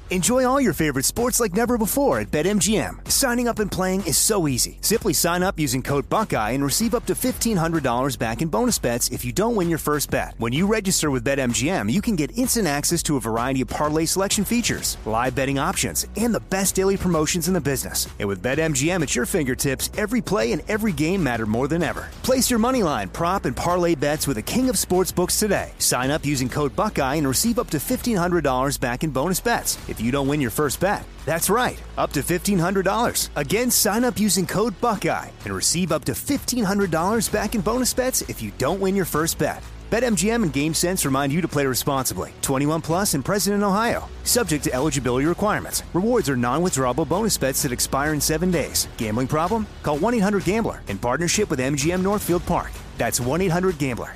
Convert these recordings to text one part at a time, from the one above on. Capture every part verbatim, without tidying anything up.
Enjoy all your favorite sports like never before at BetMGM. Signing up and playing is so easy. Simply sign up using code Buckeye and receive up to fifteen hundred dollars back in bonus bets if you don't win your first bet. When you register with BetMGM, you can get instant access to a variety of parlay selection features, live betting options, and the best daily promotions in the business. And with BetMGM at your fingertips, every play and every game matter more than ever. Place your moneyline, prop, and parlay bets with the king of sportsbooks today. Sign up using code Buckeye and receive up to fifteen hundred dollars back in bonus bets if you don't win your first bet. That's right, up to fifteen hundred dollars. Again, sign up using code Buckeye and receive up to fifteen hundred dollars back in bonus bets if you don't win your first bet. BetMGM and GameSense remind you to play responsibly. twenty-one plus and present in Ohio. Subject to eligibility requirements. Rewards are non-withdrawable bonus bets that expire in seven days. Gambling problem? Call one eight hundred gambler in partnership with M G M Northfield Park. That's one eight hundred gambler.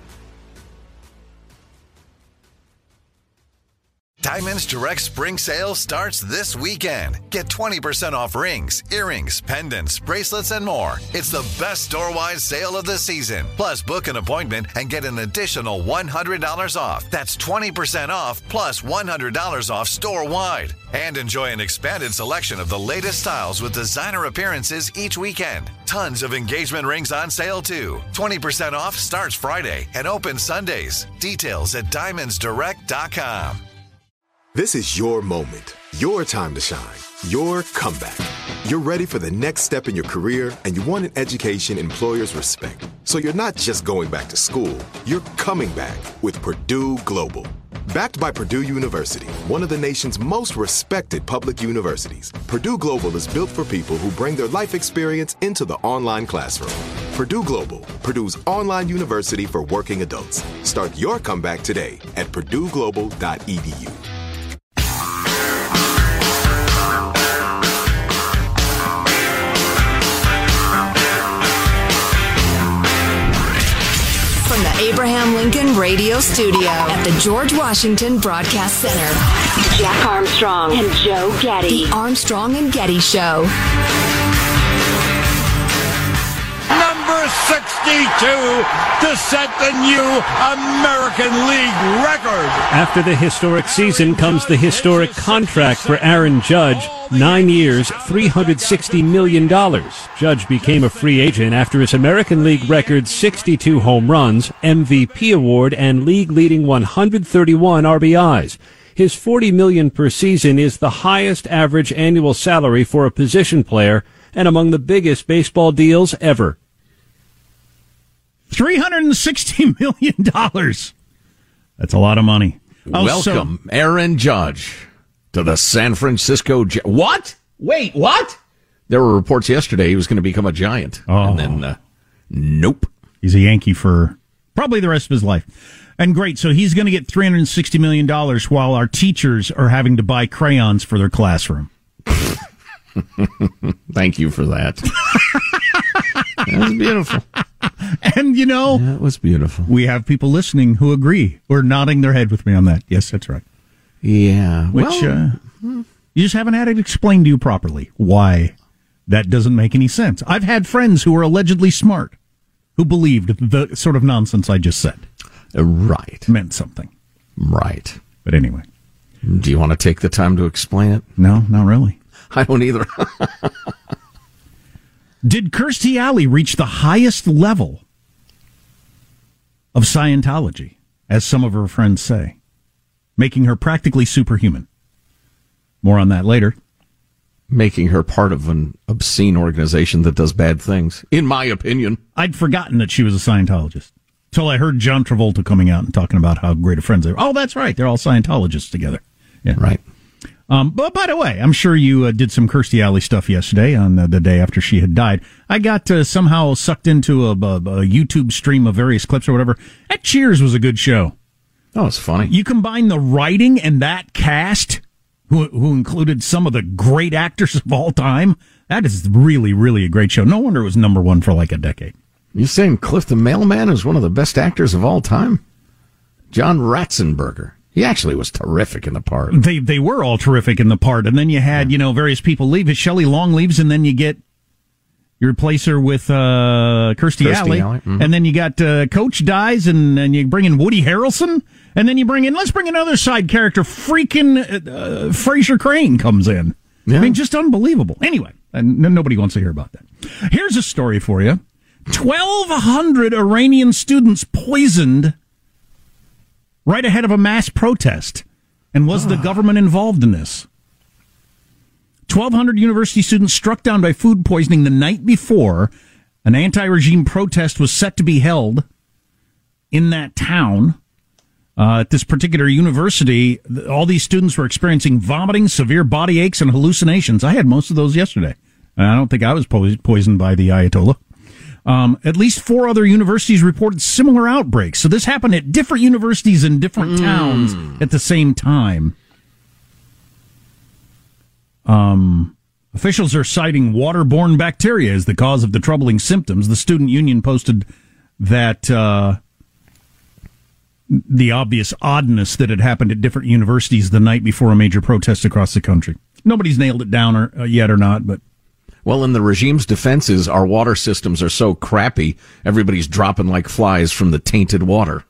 Diamonds Direct Spring Sale starts this weekend. Get twenty percent off rings, earrings, pendants, bracelets, and more. It's the best store-wide sale of the season. Plus, book an appointment and get an additional one hundred dollars off. That's twenty percent off plus one hundred dollars off store-wide. And enjoy an expanded selection of the latest styles with designer appearances each weekend. Tons of engagement rings on sale, too. twenty percent off starts Friday and opens Sundays. Details at diamonds direct dot com. This is your moment, your time to shine, your comeback. You're ready for the next step in your career, and you want an education employers respect. So you're not just going back to school, you're coming back with Purdue Global. Backed by Purdue University, one of the nation's most respected public universities, Purdue Global is built for people who bring their life experience into the online classroom. Purdue Global, Purdue's online university for working adults. Start your comeback today at purdue global dot e d u. From the Abraham Lincoln Radio Studio at the George Washington Broadcast Center, Jack Armstrong and Joe Getty. The Armstrong and Getty Show. Number sixty-two to set the new American League record. After the historic season comes the historic contract for Aaron Judge. Nine years, three hundred sixty million dollars. Judge became a free agent after his American League record sixty-two home runs, M V P award, and league-leading one hundred thirty-one R B Is. His forty million dollars per season is the highest average annual salary for a position player and among the biggest baseball deals ever. three hundred sixty million dollars. That's a lot of money. Oh, Welcome, so- Aaron Judge, to the San Francisco Gi- What? Wait, what? There were reports yesterday he was going to become a Giant. Oh. And then, uh, nope. He's a Yankee for probably the rest of his life. And great, so he's going to get three hundred sixty million dollars while our teachers are having to buy crayons for their classroom. Thank you for that. That was beautiful. And, you know, that was beautiful. We have people listening who agree, who are nodding their head with me on that. Yes, that's right. Yeah. Which, well, uh, you just haven't had it explained to you properly why that doesn't make any sense. I've had friends who were allegedly smart who believed the sort of nonsense I just said. Uh, right. Meant something. Right. But anyway. Do you want to take the time to explain it? No, not really. I don't either. Did Kirstie Alley reach the highest level of Scientology, as some of her friends say, making her practically superhuman? More on that later. Making her part of an obscene organization that does bad things, in my opinion. I'd forgotten that she was a Scientologist till I heard John Travolta coming out and talking about how great of friends they were. Oh, that's right. They're all Scientologists together. Yeah. Right. Um, but by the way, I'm sure you uh, did some Kirstie Alley stuff yesterday on uh, the day after she had died. I got uh, somehow sucked into a, a, a YouTube stream of various clips or whatever. That Cheers was a good show. Oh, it's funny. You combine the writing and that cast, who, who included some of the great actors of all time. That is really, really a great show. No wonder it was number one for like a decade. You saying Cliff the Mailman is one of the best actors of all time? John Ratzenberger. He actually was terrific in the part. They they were all terrific in the part. And then you had, you know, various people leave. Shelley Long leaves, and then you get You replace her with uh, Kirstie, Kirstie Alley, Alley. Mm-hmm. and then you got uh, Coach dies, and, and you bring in Woody Harrelson, and then you bring in, let's bring another side character, freaking uh, Fraser Crane comes in. Yeah. I mean, just unbelievable. Anyway, and nobody wants to hear about that. Here's a story for you. twelve hundred Iranian students poisoned right ahead of a mass protest. And was the government involved in this? twelve hundred university students struck down by food poisoning the night before an anti-regime protest was set to be held in that town. Uh, at this particular university, all these students were experiencing vomiting, severe body aches, and hallucinations. I had most of those yesterday. I don't think I was po- poisoned by the Ayatollah. Um, at least four other universities reported similar outbreaks. So this happened at different universities in different mm. towns at the same time. Um, officials are citing waterborne bacteria as the cause of the troubling symptoms. The student union posted that uh, the obvious oddness that had happened at different universities the night before a major protest across the country. Nobody's nailed it down or, uh, yet or not, but... Well, in the regime's defense is our water systems are so crappy, everybody's dropping like flies from the tainted water.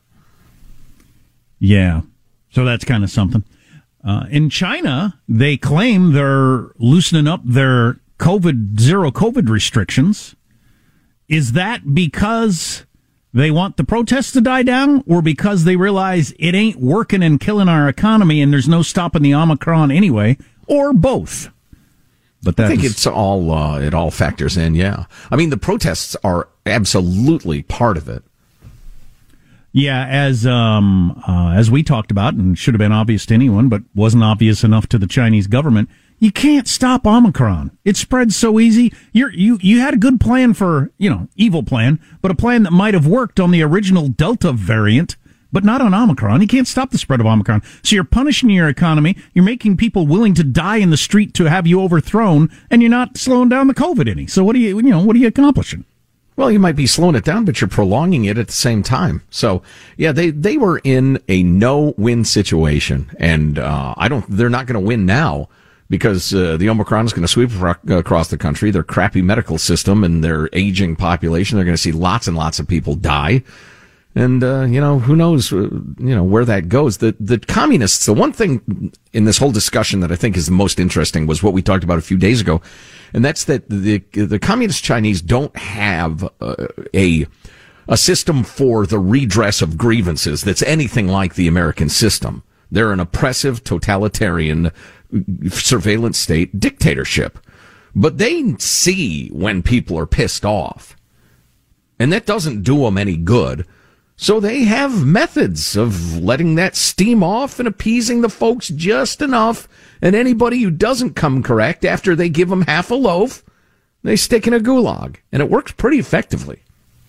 Yeah, so that's kind of something. Uh, in China, they claim they're loosening up their COVID, zero COVID restrictions. Is that because they want the protests to die down, or because they realize it ain't working and killing our economy and there's no stopping the Omicron anyway, or both? But I think it's all, uh, it all factors in, yeah. I mean, the protests are absolutely part of it. Yeah, as um, uh, as we talked about, and should have been obvious to anyone, but wasn't obvious enough to the Chinese government, you can't stop Omicron. It spreads so easy. You're, you you had a good plan for, you know, evil plan, but a plan that might have worked on the original Delta variant, but not on Omicron. You can't stop the spread of Omicron. So you're punishing your economy. You're making people willing to die in the street to have you overthrown, and you're not slowing down the COVID any. So what are you, you know, what are you accomplishing? Well, you might be slowing it down, but you're prolonging it at the same time. So, yeah, they, they were in a no-win situation, and uh, I don't. They're not going to win now because uh, the Omicron is going to sweep across the country. Their crappy medical system and their aging population. They're going to see lots and lots of people die, and uh, you know who knows, uh, you know where that goes. The the communists. The one thing in this whole discussion that I think is the most interesting was what we talked about a few days ago. And that's that the the communist Chinese don't have uh, a a system for the redress of grievances that's anything like the American system. They're an oppressive, totalitarian, surveillance state dictatorship. But they see when people are pissed off. And that doesn't do them any good. So they have methods of letting that steam off and appeasing the folks just enough. And anybody who doesn't come correct after they give them half a loaf, they stick in a gulag. And it works pretty effectively.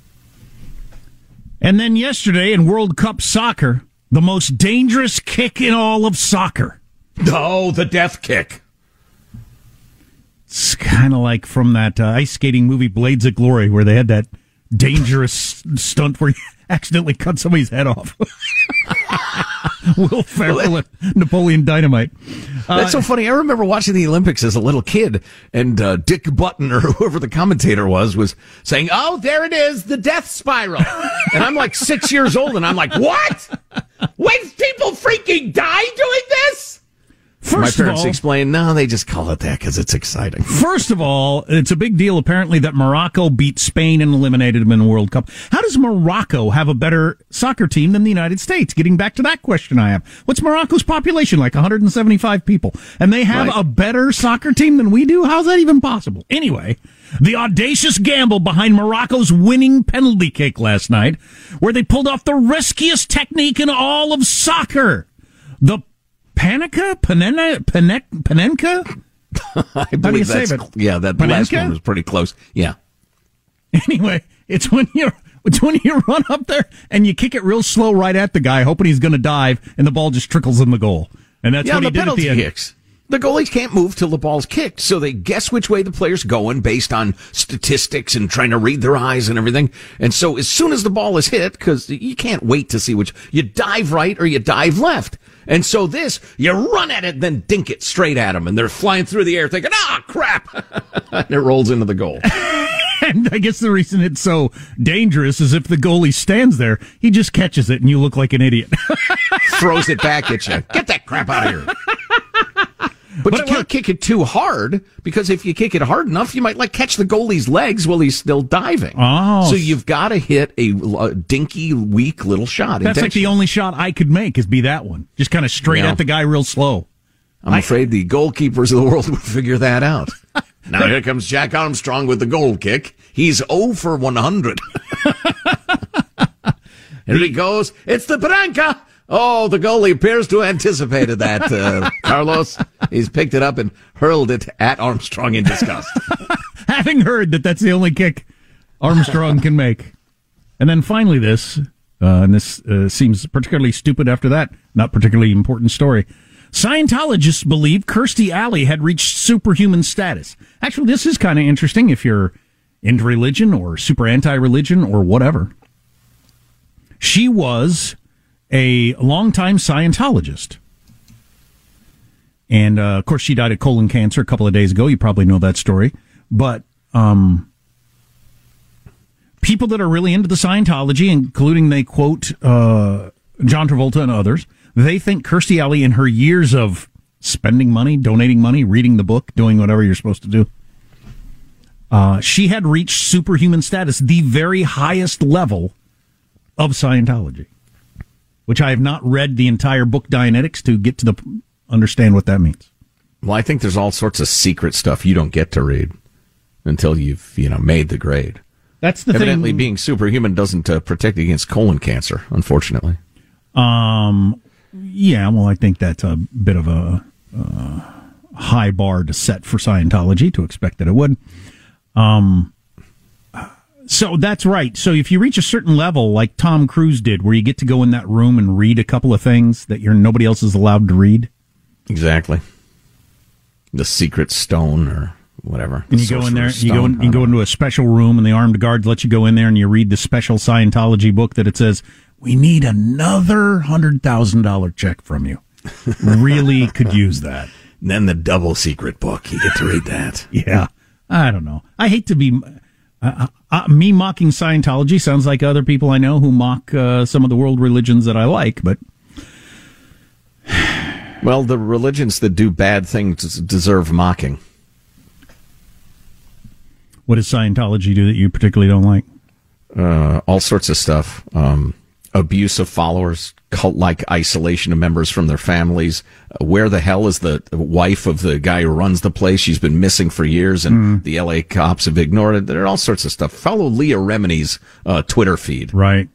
And then yesterday in World Cup soccer, the most dangerous kick in all of soccer. Oh, the death kick. It's kind of like from that uh, ice skating movie Blades of Glory, where they had that dangerous stunt where you accidentally cut somebody's head off. Will Ferrell and Napoleon Dynamite. Uh, That's so funny. I remember watching the Olympics as a little kid, and uh, Dick Button, or whoever the commentator was, was saying, "Oh, there it is, the death spiral." And I'm like six years old, and I'm like, "What? When people freaking die doing this?" First My parents of all, explained, no, they just call it that because it's exciting. First of all, it's a big deal, apparently, that Morocco beat Spain and eliminated them in the World Cup. How does Morocco have a better soccer team than the United States? Getting back to that question I have. What's Morocco's population? Like one hundred seventy-five people. And they have right. a better soccer team than we do? How's that even possible? Anyway, the audacious gamble behind Morocco's winning penalty kick last night, where they pulled off the riskiest technique in all of soccer. The Panica? Panenka? Panenka? I believe that's, yeah, that Panenka? Last one was pretty close. Yeah. Anyway, it's when you it's when you run up there and you kick it real slow right at the guy, hoping he's going to dive, and the ball just trickles in the goal. And that's yeah, what he the did penalty at the kicks. End. The goalies can't move till the ball's kicked, so they guess which way the player's going based on statistics and trying to read their eyes and everything. And so as soon as the ball is hit, because you can't wait to see which, you dive right or you dive left. And so this, you run at it, then dink it straight at them, and they're flying through the air thinking, ah, crap! And it rolls into the goal. And I guess the reason it's so dangerous is if the goalie stands there, he just catches it and you look like an idiot. Throws it back at you. Get that crap out of here. But, but you can't kick it too hard, because if you kick it hard enough, you might like catch the goalie's legs while he's still diving. Oh. So you've got to hit a, a dinky, weak little shot. That's like the only shot I could make is be that one. Just kind of straight yeah. at the guy real slow. I'm I, afraid the goalkeepers of the world would figure that out. Now here comes Jack Armstrong with the goal kick. He's oh for one hundred. Here he goes. It's the Branca. Oh, the goalie appears to have anticipated that, uh, Carlos. He's picked it up and hurled it at Armstrong in disgust. Having heard that that's the only kick Armstrong can make. And then finally this, uh, and this uh, seems particularly stupid after that, not particularly important story. Scientologists believe Kirstie Alley had reached superhuman status. Actually, this is kind of interesting if you're into religion or super anti-religion or whatever. She was a longtime Scientologist. And, uh, of course, she died of colon cancer a couple of days ago. You probably know that story. But um, people that are really into the Scientology, including, they quote uh, John Travolta and others, they think Kirstie Alley, in her years of spending money, donating money, reading the book, doing whatever you're supposed to do, uh, she had reached superhuman status, the very highest level of Scientology. Which I have not read the entire book Dianetics to get to the understand what that means. Well, I think there's all sorts of secret stuff you don't get to read until you've, you know, made the grade. That's the Evidently, thing. being superhuman doesn't uh, protect against colon cancer, unfortunately. Um, yeah, well, I think that's a bit of a uh, high bar to set for Scientology to expect that it would. Um. So that's right. So if you reach a certain level, like Tom Cruise did, where you get to go in that room and read a couple of things that you're nobody else is allowed to read. Exactly. The secret stone or whatever. And you go in there, you go in, you go into a special room, and the armed guards let you go in there, and you read the special Scientology book that it says, "We need another hundred thousand dollar check from you." Really could use that. And then the double secret book. You get to read that. Yeah. I don't know. I hate to be. Uh, uh, me mocking Scientology sounds like other people I know who mock uh, some of the world religions that I like, but... Well, the religions that do bad things deserve mocking. What does Scientology do that you particularly don't like? Uh, all sorts of stuff. Um, abuse of followers, cult-like isolation of members from their families. Uh, where the hell is the wife of the guy who runs the place? She's been missing for years, and mm. the L A cops have ignored it. There are all sorts of stuff. Follow Leah Remini's uh, Twitter feed. Right.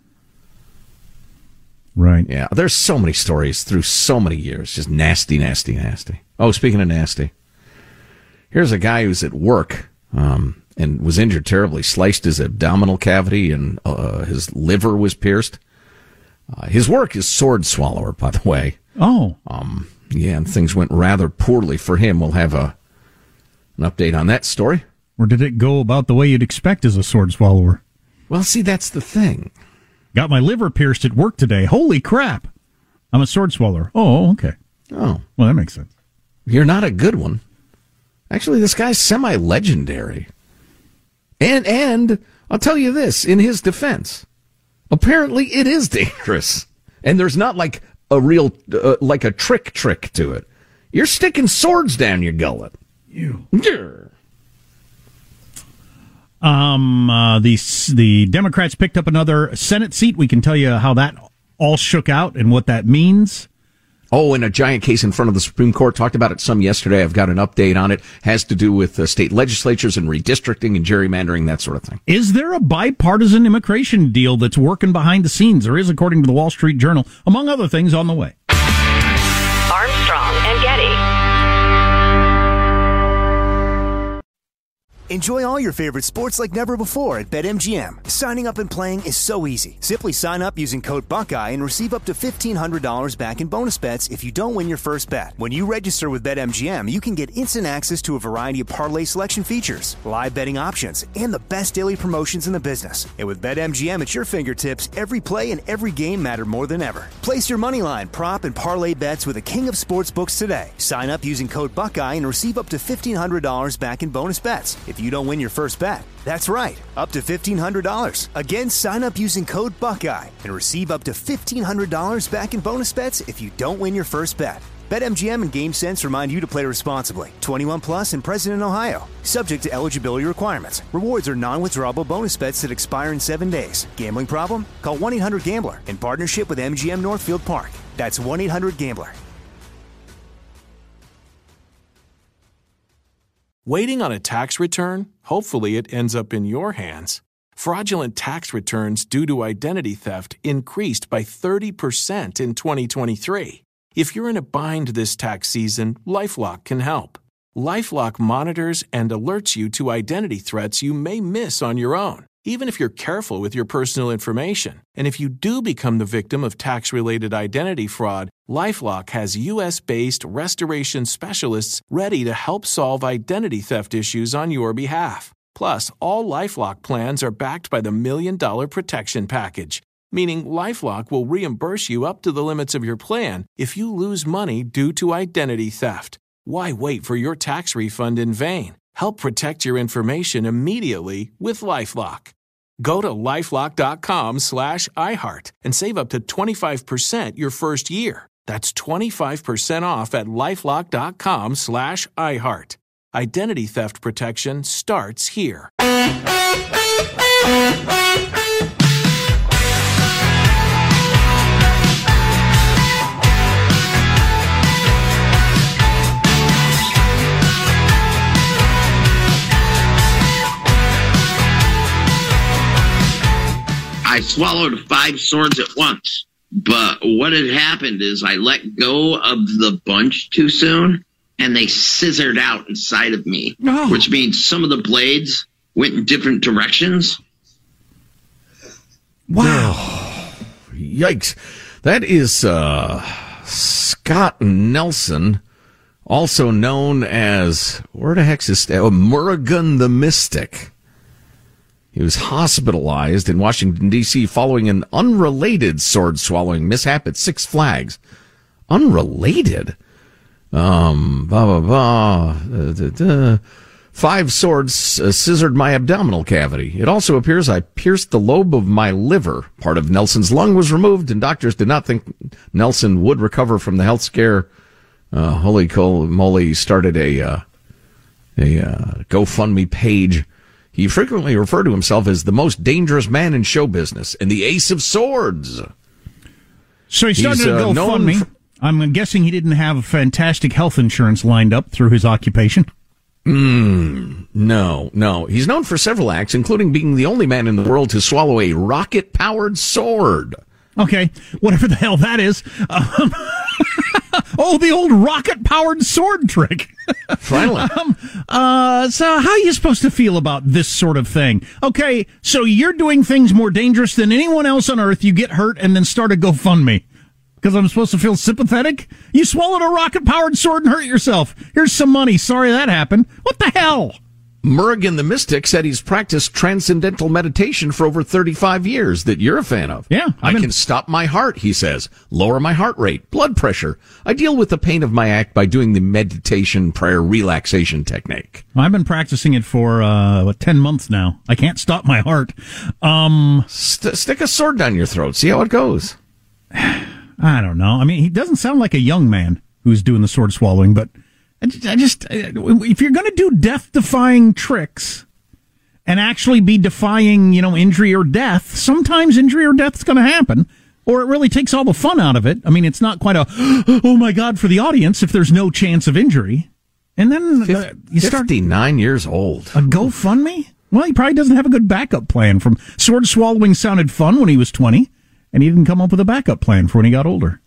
Right. Yeah, there's so many stories through so many years. Just nasty, nasty, nasty. Oh, speaking of nasty, here's a guy who's at work um, and was injured terribly, sliced his abdominal cavity, and uh, his liver was pierced. Uh, his work is sword swallower, by the way. Oh. Um, yeah, and things went rather poorly for him. We'll have a an update on that story. Or did it go about the way you'd expect as a sword swallower? Well, see, that's the thing. Got my liver pierced at work today. Holy crap. I'm a sword swallower. Oh, okay. Oh. Well, that makes sense. You're not a good one. Actually, this guy's semi-legendary. And, and, I'll tell you this, in his defense, apparently it is dangerous. And there's not like a real, uh, like a trick trick to it. You're sticking swords down your gullet. You. Um, uh, the, the Democrats picked up another Senate seat. We can tell you how that all shook out and what that means. Oh, and a giant case in front of the Supreme Court. Talked about it some yesterday. I've got an update on it. Has to do with uh, state legislatures and redistricting and gerrymandering, that sort of thing. Is there a bipartisan immigration deal that's working behind the scenes? There is, according to the Wall Street Journal, among other things, on the way. Armstrong and Getty. Enjoy all your favorite sports like never before at BetMGM. Signing up and playing is so easy. Simply sign up using code Buckeye and receive up to fifteen hundred dollars back in bonus bets if you don't win your first bet. When you register with BetMGM, you can get instant access to a variety of parlay selection features, live betting options, and the best daily promotions in the business. And with BetMGM at your fingertips, every play and every game matter more than ever. Place your moneyline, prop, and parlay bets with the king of sportsbooks today. Sign up using code Buckeye and receive up to fifteen hundred dollars back in bonus bets. If if you don't win your first bet. That's right, up to fifteen hundred dollars. Again, sign up using code Buckeye and receive up to fifteen hundred dollars back in bonus bets if you don't win your first bet. BetMGM and GameSense remind you to play responsibly. twenty-one plus and present in Ohio. Subject to eligibility requirements. Rewards are non-withdrawable bonus bets that expire in seven days. Gambling problem? Call one eight hundred gambler in partnership with M G M Northfield Park. That's one eight hundred gambler. Waiting on a tax return? Hopefully it ends up in your hands. Fraudulent tax returns due to identity theft increased by thirty percent in twenty twenty-three. If you're in a bind this tax season, LifeLock can help. LifeLock monitors and alerts you to identity threats you may miss on your own, even if you're careful with your personal information. And if you do become the victim of tax-related identity fraud, LifeLock has U S-based restoration specialists ready to help solve identity theft issues on your behalf. Plus, all LifeLock plans are backed by the Million Dollar Protection Package, meaning LifeLock will reimburse you up to the limits of your plan if you lose money due to identity theft. Why wait for your tax refund in vain? Help protect your information immediately with LifeLock. Go to LifeLock.com slash iHeart and save up to twenty-five percent your first year. That's twenty-five percent off at LifeLock.com slash iHeart. Identity theft protection starts here. I swallowed five swords at once, but what had happened is I let go of the bunch too soon, and they scissored out inside of me, oh. which means some of the blades went in different directions. Wow. Yikes. That is uh, Scott Nelson, also known as, where the heck's his name? Oh, Murrigan the Mystic. He was hospitalized in Washington, D C following an unrelated sword-swallowing mishap at Six Flags. Unrelated? Um, blah, blah, blah. Uh, da, da. Five swords uh, scissored my abdominal cavity. It also appears I pierced the lobe of my liver. Part of Nelson's lung was removed, and doctors did not think Nelson would recover from the health scare. Uh, holy moly, started a, uh, a uh, GoFundMe page. He frequently referred to himself as the most dangerous man in show business and the ace of swords. So he started to uh, go fund me. For- I'm guessing he didn't have fantastic health insurance lined up through his occupation. Mm, no, no. He's known for several acts, including being the only man in the world to swallow a rocket-powered sword. Okay, whatever the hell that is. Um, oh, the old rocket-powered sword trick. Finally. um, uh, so how are you supposed to feel about this sort of thing? Okay, so you're doing things more dangerous than anyone else on Earth. You get hurt and then start a GoFundMe. Because I'm supposed to feel sympathetic? You swallowed a rocket-powered sword and hurt yourself. Here's some money. Sorry that happened. What the hell? Murrigan the Mystic said he's practiced transcendental meditation for over thirty-five years that you're a fan of. Yeah. I been... can stop my heart, he says, lower my heart rate, blood pressure. I deal with the pain of my act by doing the meditation prayer relaxation technique. I've been practicing it for, uh, what, ten months now. I can't stop my heart. Um, St- stick a sword down your throat. See how it goes. I don't know. I mean, he doesn't sound like a young man who's doing the sword swallowing, but I just, if you're going to do death-defying tricks and actually be defying, you know, injury or death, sometimes injury or death is going to happen, or it really takes all the fun out of it. I mean, it's not quite a, oh my God, for the audience if there's no chance of injury. And then uh, you start... fifty-nine years old. A GoFundMe? Well, he probably doesn't have a good backup plan. From sword swallowing sounded fun when he was twenty. And he didn't come up with a backup plan for when he got older.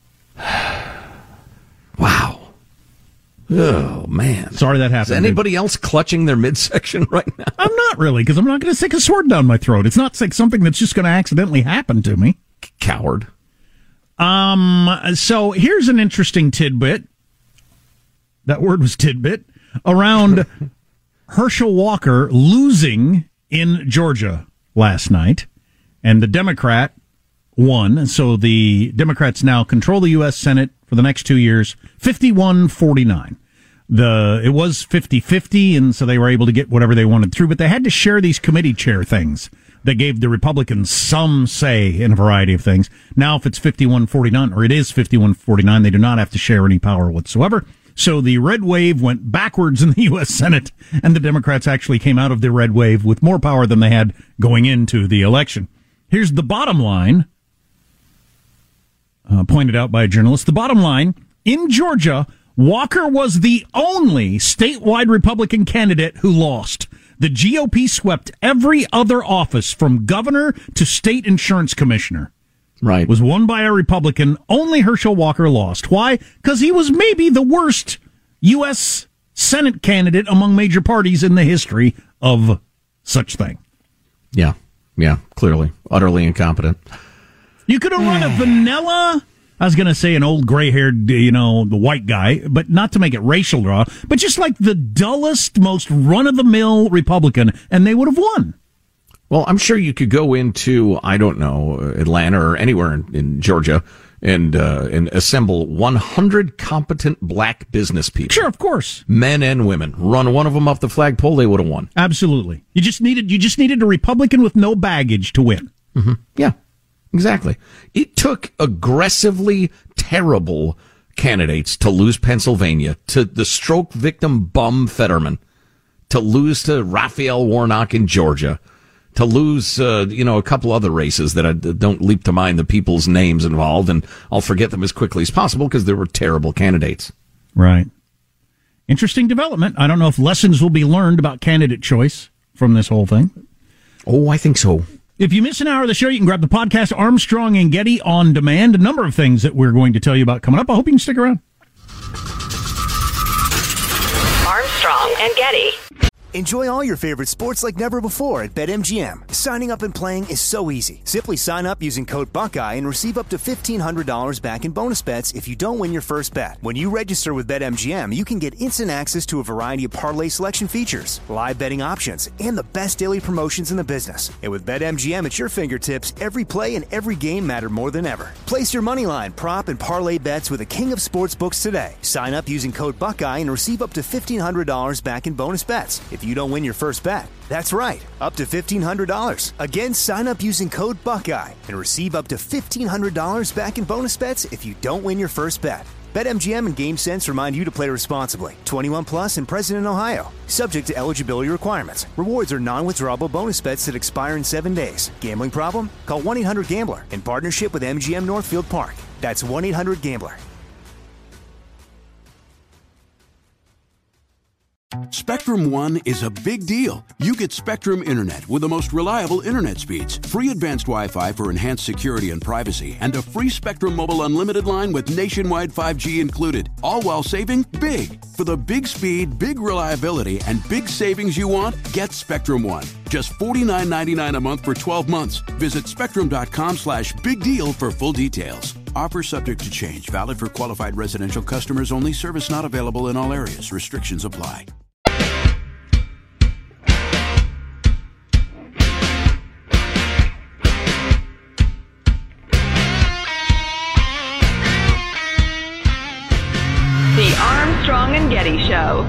Wow. Oh, man. Sorry that happened. Is anybody dude. else clutching their midsection right now? I'm not really, because I'm not going to stick a sword down my throat. It's not like something that's just going to accidentally happen to me. Coward. Um. So here's an interesting tidbit. That word was tidbit. Around Herschel Walker losing in Georgia last night. And the Democrat won, so the Democrats now control the U S Senate for the next two years, fifty-one forty-nine. the it was fifty-fifty, and so they were able to get whatever they wanted through, but they had to share these committee chair things that gave the Republicans some say in a variety of things. Now, if it's fifty-one forty-nine, or it is fifty-one forty-nine, they do not have to share any power whatsoever. So the red wave went backwards in the U S Senate, and the Democrats actually came out of the red wave with more power than they had going into the election. Here's the bottom line, uh, pointed out by a journalist. The bottom line, in Georgia, Walker was the only statewide Republican candidate who lost. The G O P swept every other office from governor to state insurance commissioner. Right. It was won by a Republican. Only Herschel Walker lost. Why? Because he was maybe the worst U S Senate candidate among major parties in the history of such thing. Yeah. Yeah. Clearly. Utterly incompetent. You could have run a vanilla, I was going to say an old gray-haired, you know, the white guy, but not to make it racial draw, but just like the dullest, most run-of-the-mill Republican, and they would have won. Well, I'm sure you could go into, I don't know, Atlanta or anywhere in, in Georgia and uh, and assemble one hundred competent black business people. Sure, of course. Men and women. Run one of them off the flagpole, they would have won. Absolutely. You just needed you just needed a Republican with no baggage to win. Mm-hmm. Yeah, exactly. It took aggressively terrible candidates to lose Pennsylvania, to the stroke victim bum Fetterman, to lose to Raphael Warnock in Georgia, to lose, uh, you know, a couple other races that I don't leap to mind the people's names involved, and I'll forget them as quickly as possible because there were terrible candidates. Right. Interesting development. I don't know if lessons will be learned about candidate choice from this whole thing. Oh, I think so. If you miss an hour of the show, you can grab the podcast Armstrong and Getty on demand. A number of things that we're going to tell you about coming up. I hope you can stick around. Armstrong and Getty. Enjoy all your favorite sports like never before at BetMGM. Signing up and playing is so easy. Simply sign up using code Buckeye and receive up to fifteen hundred dollars back in bonus bets if you don't win your first bet. When you register with BetMGM, you can get instant access to a variety of parlay selection features, live betting options, and the best daily promotions in the business. And with BetMGM at your fingertips, every play and every game matter more than ever. Place your moneyline, prop, and parlay bets with the king of sportsbooks today. Sign up using code Buckeye and receive up to fifteen hundred dollars back in bonus bets if you don't win your first bet. That's right, up to fifteen hundred dollars. Again, sign up using code Buckeye and receive up to fifteen hundred dollars back in bonus bets if you don't win your first bet. BetMGM and GameSense remind you to play responsibly. twenty-one plus and present in Ohio. Subject to eligibility requirements. Rewards are non-withdrawable bonus bets that expire in seven days. Gambling problem? Call one eight hundred gambler in partnership with M G M Northfield Park. That's one eight hundred gambler. Spectrum One is a big deal. You get Spectrum Internet with the most reliable internet speeds, free advanced Wi-Fi for enhanced security and privacy, and a free Spectrum Mobile Unlimited line with nationwide five G included, all while saving big. For the big speed, big reliability, and big savings you want, get Spectrum One. Just forty-nine ninety-nine a month for twelve months. Visit spectrum.com slash big deal for full details. Offer subject to change. Valid for qualified residential customers only. Service not available in all areas. Restrictions apply. The Armstrong and Getty Show.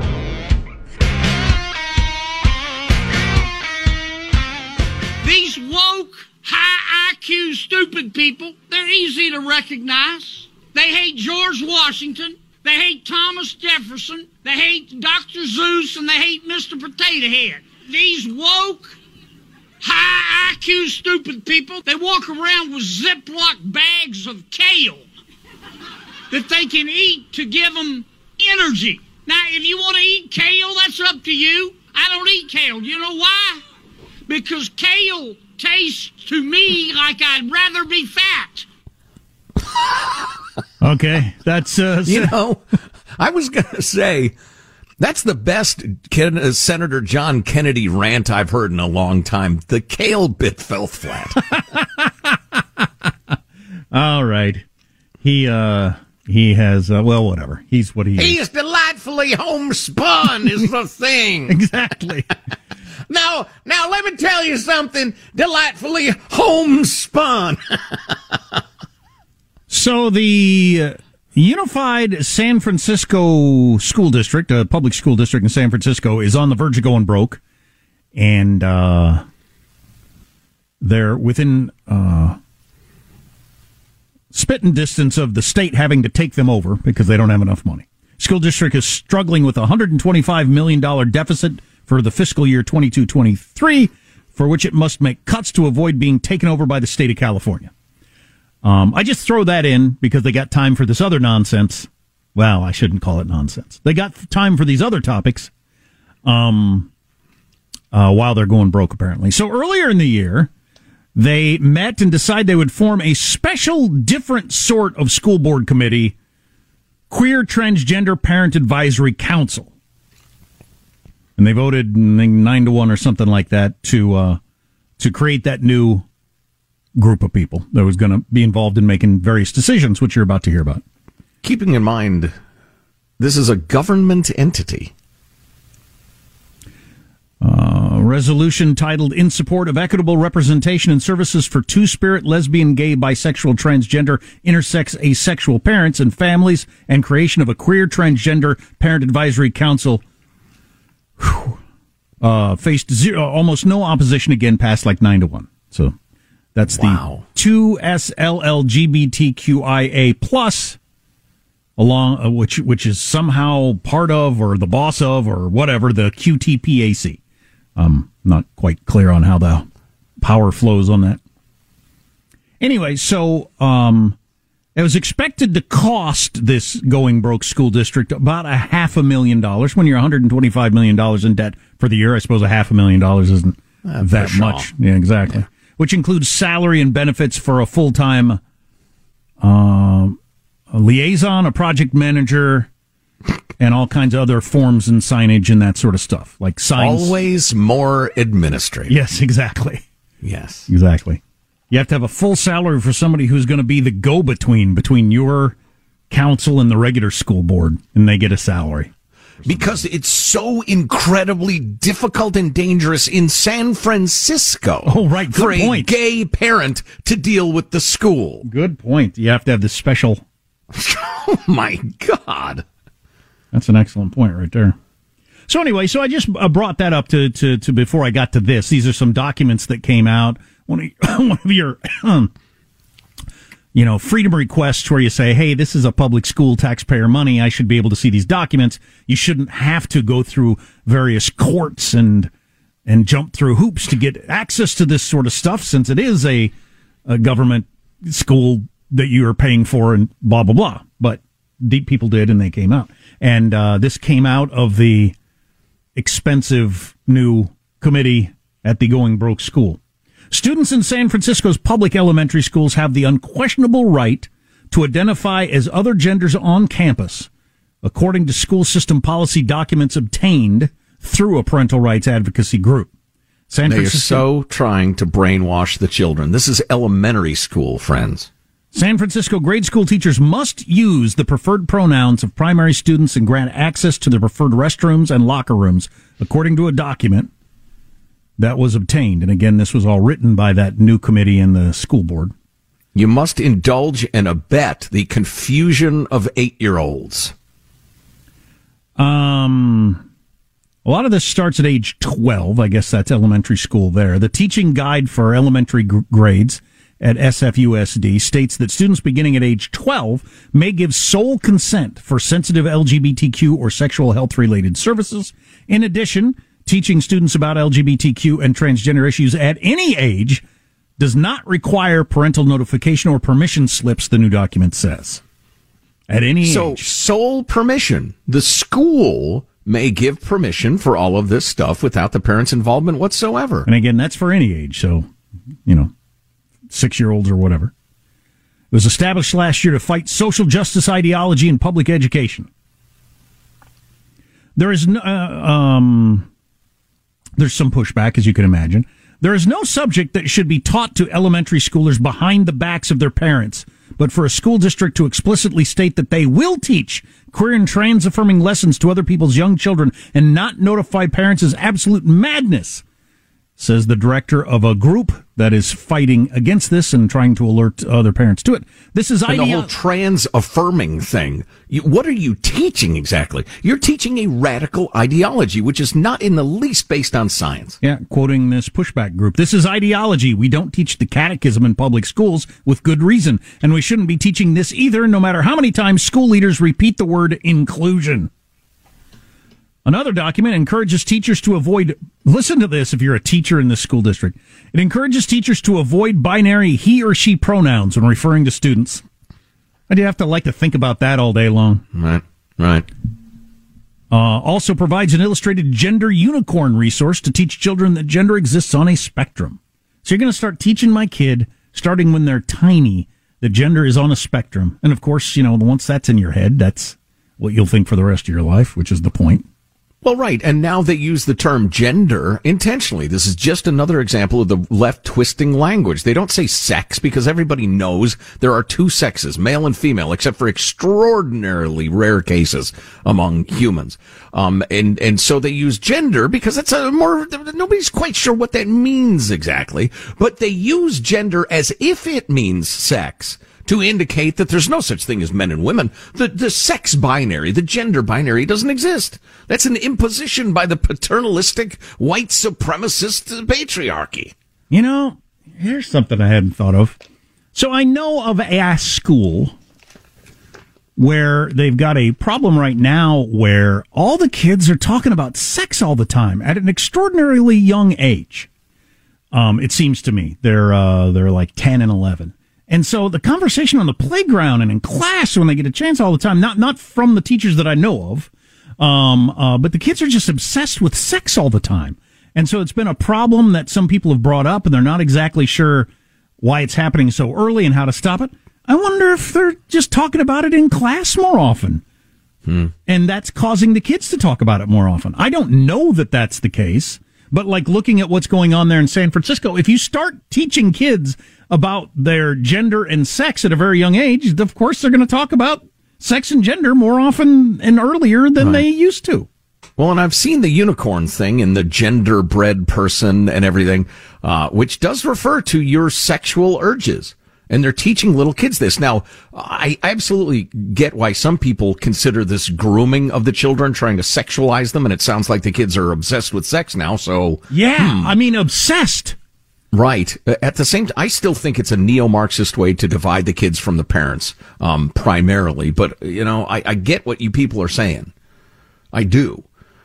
These woke, high I Q, stupid people, they're easy to recognize. They hate George Washington. They hate Thomas Jefferson. They hate Doctor Zeus, and they hate Mister Potato Head. These woke, high I Q, stupid people, they walk around with Ziploc bags of kale that they can eat to give them energy. Now, if you want to eat kale, that's up to you. I don't eat kale. You know why? Because kale tastes to me like I'd rather be fat. Okay, that's... Uh, you know, I was going to say, that's the best Ken, uh, Senator John Kennedy rant I've heard in a long time. The kale bit fell flat. All right. He, uh... He has, uh, well, whatever. He's what he, he is. is delightfully homespun is the thing. Exactly. Now, now let me tell you something. Delightfully homespun. So the, uh, Unified San Francisco School District, a public school district in San Francisco, is on the verge of going broke. And uh, they're within uh, spitting distance of the state having to take them over because they don't have enough money. School district is struggling with a one hundred twenty-five million dollars deficit for the fiscal year twenty-two twenty-three, for which it must make cuts to avoid being taken over by the state of California. Um, I just throw that in because they got time for this other nonsense. Well, I shouldn't call it nonsense. They got time for these other topics um, uh, while they're going broke, apparently. So earlier in the year, they met and decided they would form a special, different sort of school board committee, Queer Transgender Parent Advisory Council. And they voted nine to one or something like that to uh, to create that new group of people that was going to be involved in making various decisions, which you're about to hear about. Keeping in mind, this is a government entity. Uh, resolution titled In Support of Equitable Representation and Services for Two-Spirit, Lesbian, Gay, Bisexual, Transgender, Intersex, Asexual Parents and Families, and creation of a Queer Transgender Parent Advisory Council. Whew, uh, faced zero, almost no opposition, again, passed like nine to one. So that's wow. the two S L L G B T Q I A plus, along uh, which which is somehow part of or the boss of or whatever the Q T P A C. I'm not quite clear on how the power flows on that. Anyway, so um, it was expected to cost this going broke school district about a half a million dollars. When you're one hundred twenty-five million dollars in debt for the year, I suppose a half a million dollars isn't uh, that sure. much. Yeah, exactly. Yeah. Which includes salary and benefits for a full-time uh, a liaison, a project manager, and all kinds of other forms and signage and that sort of stuff, like signs. Always more administrative. Yes, exactly. Yes. Exactly. You have to have a full salary for somebody who's going to be the go-between between your council and the regular school board, and they get a salary. Because it's so incredibly difficult and dangerous in San Francisco. Oh, right. Good for point. a gay parent to deal with the school. Good point. You have to have this special... Oh, my God. That's an excellent point right there. So anyway, so I just uh, brought that up to, to, to before I got to this. These are some documents that came out. One of, one of your, um, you know, freedom requests where you say, hey, this is a public school, taxpayer money. I should be able to see these documents. You shouldn't have to go through various courts and and jump through hoops to get access to this sort of stuff, since it is a, a government school that you are paying for and blah, blah, blah. But deep people did, and they came out. And uh, this came out of the expensive new committee at the Going Broke School. Students in San Francisco's public elementary schools have the unquestionable right to identify as other genders on campus, according to school system policy documents obtained through a parental rights advocacy group. San They Francisco- are so trying to brainwash the children. This is elementary school, friends. San Francisco grade school teachers must use the preferred pronouns of primary students and grant access to their preferred restrooms and locker rooms, according to a document that was obtained. And again, this was all written by that new committee and the school board. You must indulge and abet the confusion of eight-year-olds. Um, a lot of this starts at age twelve. I guess that's elementary school there. The teaching guide for elementary gr- grades at S F U S D states that students beginning at age twelve may give sole consent for sensitive L G B T Q or sexual health-related services. In addition, teaching students about L G B T Q and transgender issues at any age does not require parental notification or permission slips, the new document says. At any so, age. So, sole permission. The school may give permission for all of this stuff without the parents' involvement whatsoever. And again, that's for any age, so, you know, six-year-olds or whatever. It was established last year to fight social justice ideology in public education. There is no, uh, um, there's some pushback, as you can imagine. There is no subject that should be taught to elementary schoolers behind the backs of their parents, but for a school district to explicitly state that they will teach queer and trans-affirming lessons to other people's young children and not notify parents is absolute madness. says the director of a group that is fighting against this and trying to alert other parents to it. This is and idea- the whole trans affirming thing. You, what are you teaching exactly? You're teaching a radical ideology, which is not in the least based on science. Yeah, quoting this pushback group. This is ideology. We don't teach the catechism in public schools with good reason, and we shouldn't be teaching this either, no matter how many times school leaders repeat the word inclusion. Another document encourages teachers to avoid, listen to this if you're a teacher in this school district. It encourages teachers to avoid binary he or she pronouns when referring to students. I do have to like to think about that all day long. Right, right. Uh, also provides an illustrated gender unicorn resource to teach children that gender exists on a spectrum. So you're going to start teaching my kid, starting when they're tiny, that gender is on a spectrum. And of course, you know, once that's in your head, that's what you'll think for the rest of your life, which is the point. Well, right. And now they use the term gender intentionally. This is just another example of the left twisting language. They don't say sex because everybody knows there are two sexes, male and female, except for extraordinarily rare cases among humans. Um, and, and so they use gender because it's a more, nobody's quite sure what that means exactly, but they use gender as if it means sex, to indicate that there's no such thing as men and women. The the sex binary, the gender binary doesn't exist. That's an imposition by the paternalistic, white supremacist patriarchy. You know, here's something I hadn't thought of. So I know of a school where they've got a problem right now where all the kids are talking about sex all the time at an extraordinarily young age. Um, it seems to me they're uh, they're like ten and eleven. And so the conversation on the playground and in class when they get a chance all the time, not not from the teachers that I know of, um, uh, but the kids are just obsessed with sex all the time. And so it's been a problem that some people have brought up, and they're not exactly sure why it's happening so early and how to stop it. I wonder if they're just talking about it in class more often. Hmm. And that's causing the kids to talk about it more often. I don't know that that's the case, but like looking at what's going on there in San Francisco, if you start teaching kids about their gender and sex at a very young age, of course they're going to talk about sex and gender more often and earlier than right. they used to. Well, and I've seen the unicorn thing in the gender-bred person and everything, uh, which does refer to your sexual urges. And they're teaching little kids this. Now, I absolutely get why some people consider this grooming of the children, trying to sexualize them, and it sounds like the kids are obsessed with sex now, so... Yeah, hmm. I mean, obsessed. Right. At the same time, I still think it's a neo-Marxist way to divide the kids from the parents, um, primarily. But, you know, I, I get what you people are saying. I do.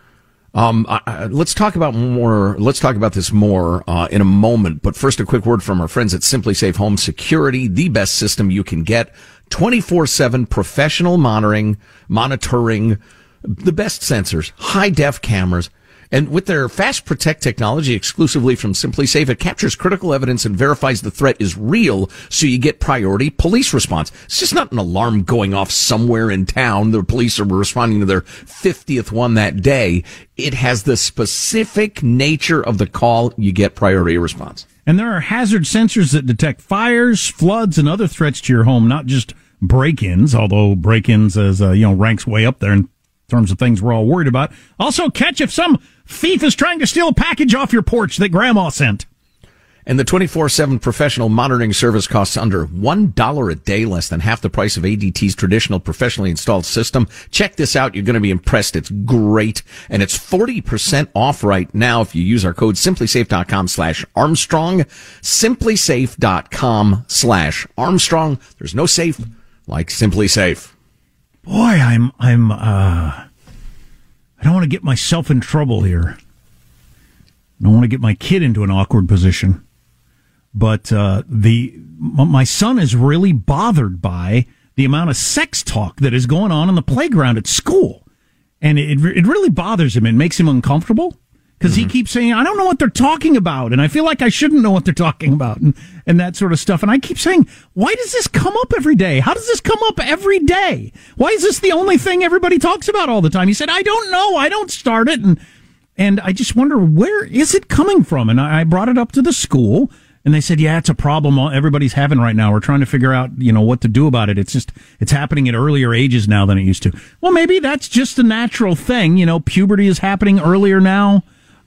Um, I, let's talk about more, let's talk about this more, uh, in a moment. But first, a quick word from our friends at Simply Safe Home Security, the best system you can get. twenty-four seven professional monitoring, monitoring, the best sensors, high-def cameras. And with their Fast Protect technology exclusively from Simply Safe, it captures critical evidence and verifies the threat is real, so you get priority police response. It's just not an alarm going off somewhere in town. The police are responding to their fiftieth one that day. It has the specific nature of the call. You get priority response. And there are hazard sensors that detect fires, floods, and other threats to your home, not just break-ins, although break-ins as, uh, you know, ranks way up there in terms of things we're all worried about. Also catch if some thief is trying to steal a package off your porch that grandma sent. And the twenty-four seven professional monitoring service costs under one dollar a day, less than half the price of A D T's traditional professionally installed system. Check this out. You're going to be impressed. It's great. And it's forty percent off right now if you use our code simplysafe.com slash Armstrong. Simplysafe.com slash Armstrong. There's no safe like Simply Safe. Boy, I'm, I'm, uh, I don't want to get myself in trouble here. I don't want to get my kid into an awkward position. But, uh, the, my son is really bothered by the amount of sex talk that is going on in the playground at school. And it, it really bothers him. It makes him uncomfortable. Because mm-hmm. he keeps saying, I don't know what they're talking about, and I feel like I shouldn't know what they're talking about, and, and that sort of stuff. And I keep saying, why does this come up every day? How does this come up every day? Why is this the only thing everybody talks about all the time? He said, I don't know. I don't start it. And and I just wonder, where is it coming from? And I, I brought it up to the school, and they said, yeah, it's a problem everybody's having right now. We're trying to figure out, you know, what to do about it. It's just, it's happening at earlier ages now than it used to. Well, maybe that's just a natural thing. You know, puberty is happening earlier now.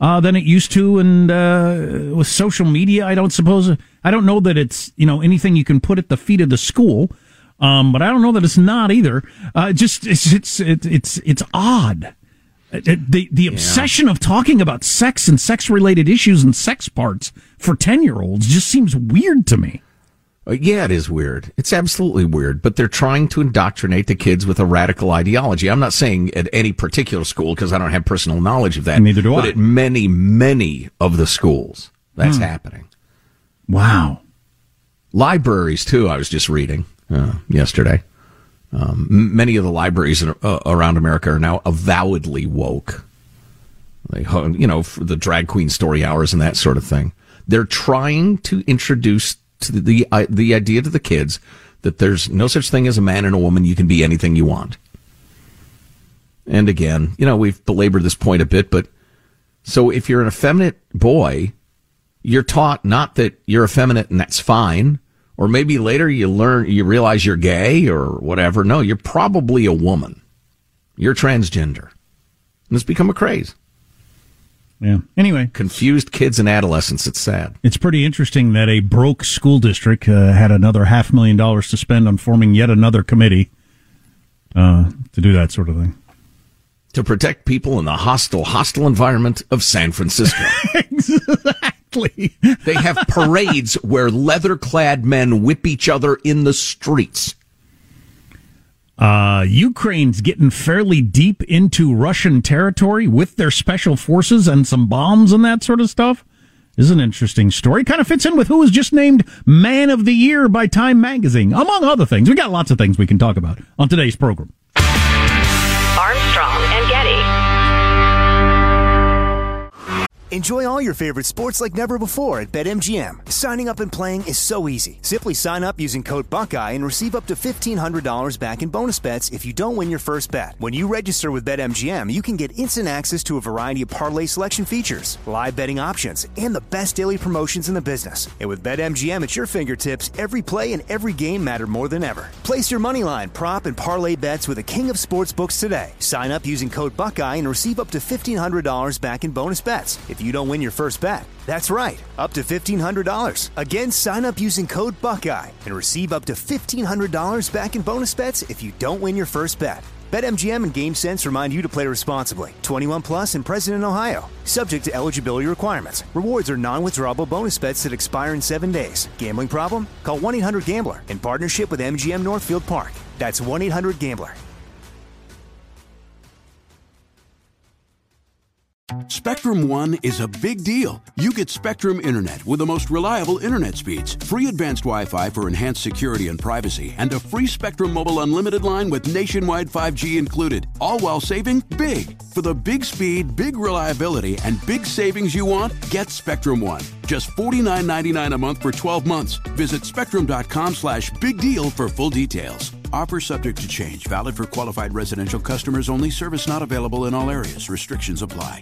uh, than it used to, and uh, with social media, I don't suppose I don't know that it's you know anything you can put at the feet of the school, um, but I don't know that it's not either. Uh, just it's it's it's it's, it's odd. The the obsession yeah. of talking about sex and sex related issues and sex parts for ten year olds just seems weird to me. Yeah, it is weird. It's absolutely weird. But they're trying to indoctrinate the kids with a radical ideology. I'm not saying at any particular school because I don't have personal knowledge of that. Neither do I. But at many, many of the schools, that's hmm. happening. Wow. Libraries, too, I was just reading uh, yesterday. Um, many of the libraries in, uh, around America are now avowedly woke. They, you know, for the drag queen story hours and that sort of thing. They're trying to introduce to the, the, uh, the idea to the kids that there's no such thing as a man and a woman. You can be anything you want. And again, you know, we've belabored this point a bit, but so if you're an effeminate boy, you're taught not that you're effeminate and that's fine. Or maybe later you learn, you realize you're gay or whatever. No, you're probably a woman. You're transgender. And it's become a craze. Yeah. Anyway. Confused kids and adolescents. It's sad. It's pretty interesting that a broke school district uh, had another half million dollars to spend on forming yet another committee uh, to do that sort of thing. To protect people in the hostile, hostile environment of San Francisco. Exactly. They have parades where leather-clad men whip each other in the streets. Uh, Ukraine's getting fairly deep into Russian territory with their special forces and some bombs and that sort of stuff. Is an interesting story. Kind of fits in with who was just named Man of the Year by Time Magazine, among other things. We got lots of things we can talk about on today's program. Armstrong and Getty. Enjoy all your favorite sports like never before at BetMGM. Signing up and playing is so easy. Simply sign up using code Buckeye and receive up to fifteen hundred dollars back in bonus bets if you don't win your first bet. When you register with BetMGM, you can get instant access to a variety of parlay selection features, live betting options, and the best daily promotions in the business. And with BetMGM at your fingertips, every play and every game matter more than ever. Place your moneyline, prop, and parlay bets with the king of sportsbooks today. Sign up using code Buckeye and receive up to fifteen hundred dollars back in bonus bets if you don't win your first bet. That's right, up to fifteen hundred dollars. Again, sign up using code Buckeye and receive up to fifteen hundred dollars back in bonus bets if you don't win your first bet. BetMGM and GameSense remind you to play responsibly. twenty-one plus and present in Ohio. Subject to eligibility requirements. Rewards are non-withdrawable bonus bets that expire in seven days. Gambling problem? Call one eight hundred gambler in partnership with M G M Northfield Park. That's one eight hundred gambler. Spectrum One is a big deal. You get Spectrum Internet with the most reliable internet speeds, free advanced Wi-Fi for enhanced security and privacy, and a free Spectrum Mobile unlimited line with nationwide five G included, all while saving big. For the big speed, big reliability, and big savings you want, get Spectrum One. Just forty-nine ninety-nine a month for twelve months. Visit spectrum.com slash big deal for full details. Offer subject to change. Valid for qualified residential customers only. Service not available in all areas. Restrictions apply.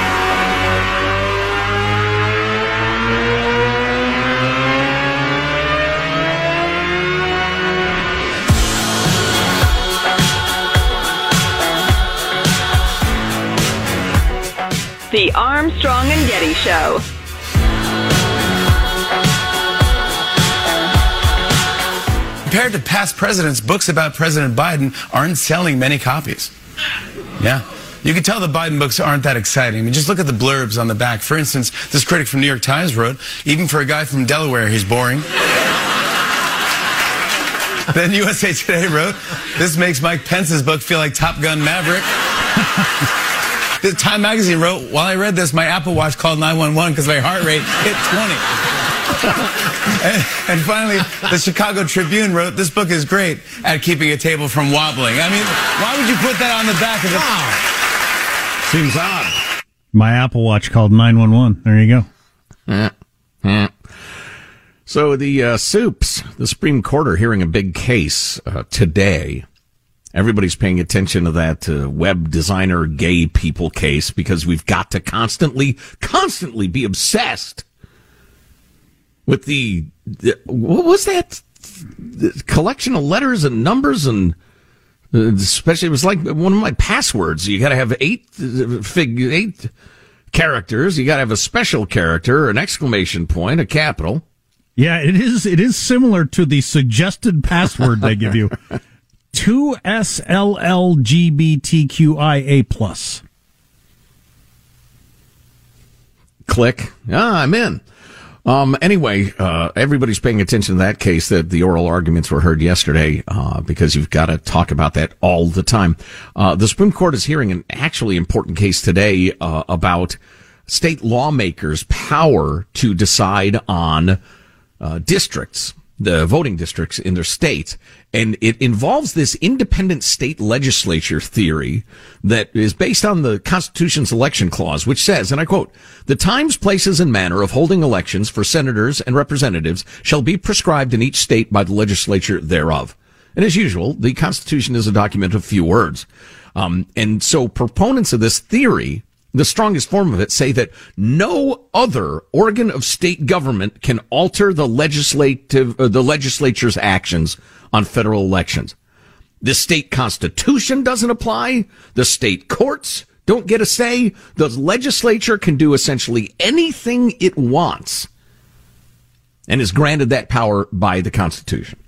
The Armstrong and Getty Show. Compared to past presidents, books about President Biden aren't selling many copies. Yeah. You can tell the Biden books aren't that exciting. I mean, just look at the blurbs on the back. For instance, this critic from New York Times wrote, even for a guy from Delaware, he's boring. Then U S A Today wrote, this makes Mike Pence's book feel like Top Gun Maverick. The Time Magazine wrote, while I read this, my Apple Watch called nine one one because my heart rate hit twenty. and, and finally, the Chicago Tribune wrote, this book is great at keeping a table from wobbling. I mean, why would you put that on the back of the... Wow. Seems odd. My Apple Watch called nine one one. There you go. Yeah. Yeah. So the uh, Supes, the Supreme Court, are hearing a big case uh, today. Everybody's paying attention to that uh, web designer gay people case because we've got to constantly, constantly be obsessed with the, the what was that the collection of letters and numbers and uh, especially it was like one of my passwords. You got to have eight uh, fig eight characters. You got to have a special character, an exclamation point, a capital. Yeah, it is. It is similar to the suggested password they give you. two S L L G B T Q I A plus. Click. Ah, I'm in. Um, anyway, uh, everybody's paying attention to that case that the oral arguments were heard yesterday, uh, because you've got to talk about that all the time. Uh, the Supreme Court is hearing an actually important case today, uh, about state lawmakers' power to decide on, uh, districts, the voting districts in their state. And it involves this independent state legislature theory that is based on the Constitution's election clause, which says, and I quote, "The times, places, and manner of holding elections for senators and representatives shall be prescribed in each state by the legislature thereof." And as usual, the Constitution is a document of few words. Um, and so proponents of this theory, the strongest form of it, say that no other organ of state government can alter the legislative, uh, the legislature's actions on federal elections. The state constitution doesn't apply. The state courts don't get a say. The legislature can do essentially anything it wants and is granted that power by the Constitution.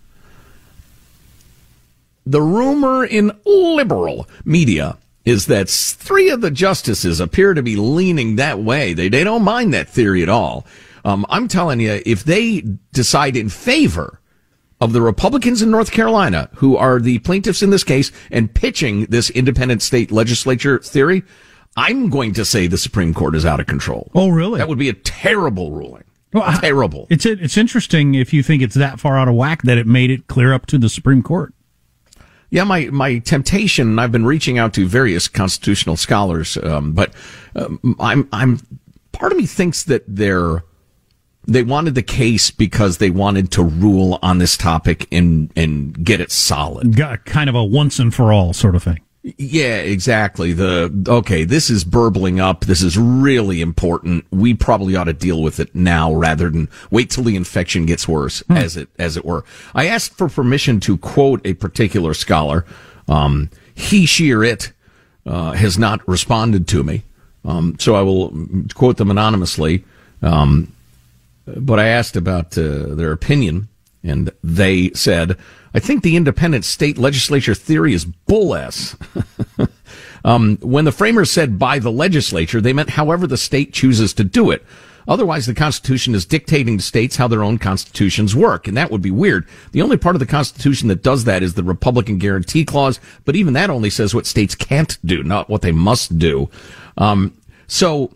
The rumor in liberal media is that three of the justices appear to be leaning that way. They, they don't mind that theory at all. Um, I'm telling you, if they decide in favor of the Republicans in North Carolina, who are the plaintiffs in this case, and pitching this independent state legislature theory, I'm going to say the Supreme Court is out of control. Oh, really? That would be a terrible ruling. Well, terrible. It's it's interesting if you think it's that far out of whack that it made it clear up to the Supreme Court. Yeah, my, my temptation, I've been reaching out to various constitutional scholars, um, but um, I'm, I'm, part of me thinks that they're, they wanted the case because they wanted to rule on this topic and, and get it solid. Got kind of a once and for all sort of thing. Yeah, exactly. The, okay, this is burbling up. This is really important. We probably ought to deal with it now rather than wait till the infection gets worse, hmm. as it, as it were. I asked for permission to quote a particular scholar. Um, he, she, or it, uh, has not responded to me. Um, so I will quote them anonymously. Um, but I asked about, uh, their opinion, and they said, "I think the independent state legislature theory is bull ass." um, when the framers said by the legislature, they meant however the state chooses to do it. Otherwise, the Constitution is dictating to states how their own constitutions work, and that would be weird. The only part of the Constitution that does that is the Republican Guarantee Clause, but even that only says what states can't do, not what they must do. Um, so...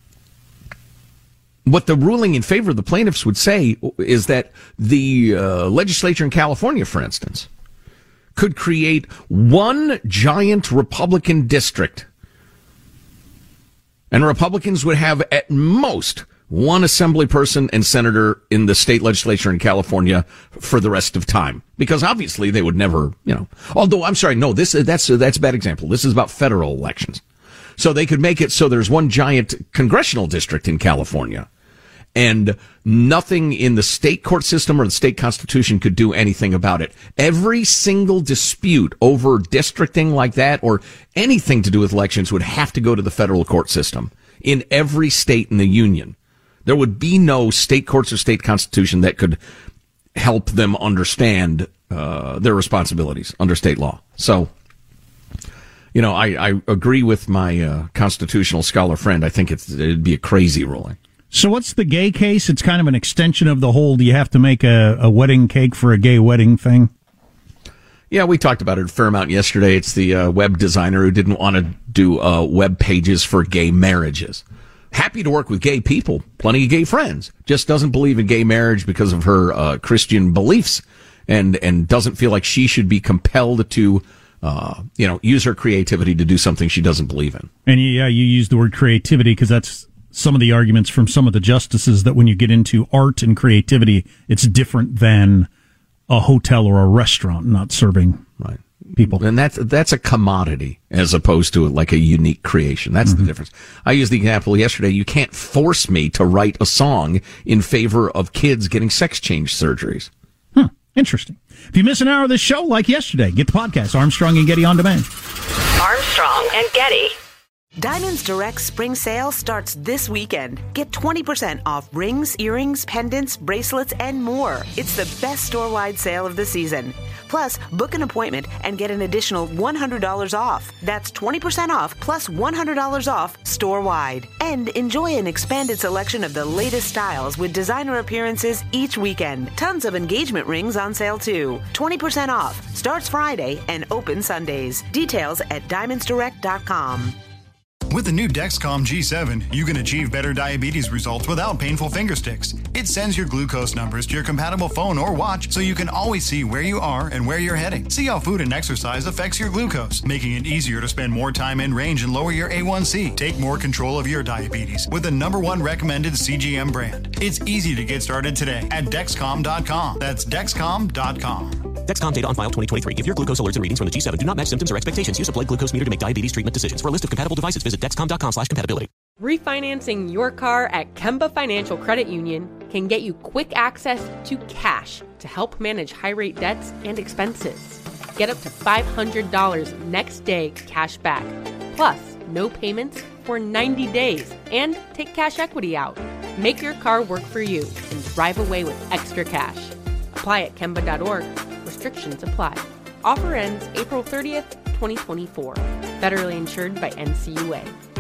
What the ruling in favor of the plaintiffs would say is that the uh, legislature in California, for instance, could create one giant Republican district. And Republicans would have at most one assembly person and senator in the state legislature in California for the rest of time. Because obviously they would never, you know, although I'm sorry, no, this, that's, that's a bad example. This is about federal elections. So they could make it so there's one giant congressional district in California. And nothing in the state court system or the state constitution could do anything about it. Every single dispute over districting like that or anything to do with elections would have to go to the federal court system in every state in the union. There would be no state courts or state constitution that could help them understand uh, their responsibilities under state law. So, you know, I, I agree with my uh, constitutional scholar friend. I think it's, it'd be a crazy ruling. So what's the gay case? It's kind of an extension of the whole, do you have to make a, a wedding cake for a gay wedding thing? Yeah, we talked about it a fair amount yesterday. It's the uh, web designer who didn't want to do uh, web pages for gay marriages. Happy to work with gay people, plenty of gay friends. Just doesn't believe in gay marriage because of her uh, Christian beliefs and, and doesn't feel like she should be compelled to Uh, you know, use her creativity to do something she doesn't believe in. And yeah, you use the word creativity because that's some of the arguments from some of the justices that when you get into art and creativity, it's different than a hotel or a restaurant not serving right people. And that's, that's a commodity as opposed to like a unique creation. That's mm-hmm. the difference. I used the example yesterday. You can't force me to write a song in favor of kids getting sex change surgeries. Hmm. Interesting. If you miss an hour of this show, like yesterday, get the podcast, Armstrong and Getty On Demand. Armstrong and Getty. Diamonds Direct spring sale starts this weekend. Get twenty percent off rings, earrings, pendants, bracelets, and more. It's the best store-wide sale of the season. Plus, book an appointment and get an additional one hundred dollars off. That's twenty percent off plus one hundred dollars off store-wide. And enjoy an expanded selection of the latest styles with designer appearances each weekend. Tons of engagement rings on sale too. twenty percent off. Starts Friday and open Sundays. Details at diamonds direct dot com. With the new Dexcom G seven, you can achieve better diabetes results without painful finger sticks. It sends your glucose numbers to your compatible phone or watch so you can always see where you are and where you're heading. See how food and exercise affects your glucose, making it easier to spend more time in range and lower your A one C. Take more control of your diabetes with the number one recommended C G M brand. It's easy to get started today at Dexcom dot com. That's Dexcom dot com. Dexcom data on file twenty twenty-three. If your glucose alerts and readings from the G seven do not match symptoms or expectations, use a blood glucose meter to make diabetes treatment decisions. For a list of compatible devices, visit Dexcom dot com slash compatibility. Refinancing your car at Kemba Financial Credit Union can get you quick access to cash to help manage high-rate debts and expenses. Get up to five hundred dollars next day cash back, plus no payments for ninety days, and take cash equity out. Make your car work for you and drive away with extra cash. Apply at Kemba dot org. Restrictions apply. Offer ends April thirtieth, twenty twenty-four. Federally insured by N C U A.